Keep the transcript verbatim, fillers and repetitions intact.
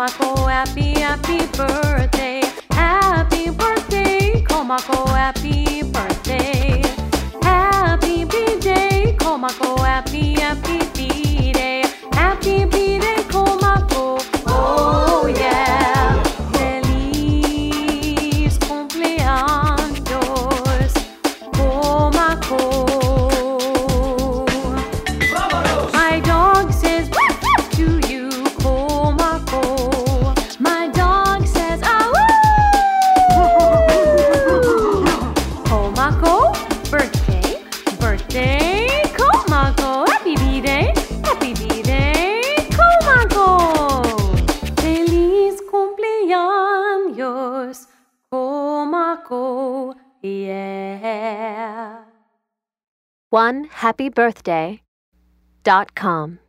Komako, happy, happy birthday. Happy birthday, Komako, happy birthday. Happy B-Day, Komako, happy, happy B-Day. Happy B-Day, Komako, oh yeah. Feliz cumpleaños, Komako. My dog says woof woof to you, Komako. My dog says ah woo. Komako, birthday, birthday, Komako. Happy B-Day, happy B-Day, Komako. Feliz cumpleaños, Komako, yeah. one happy birthday dot com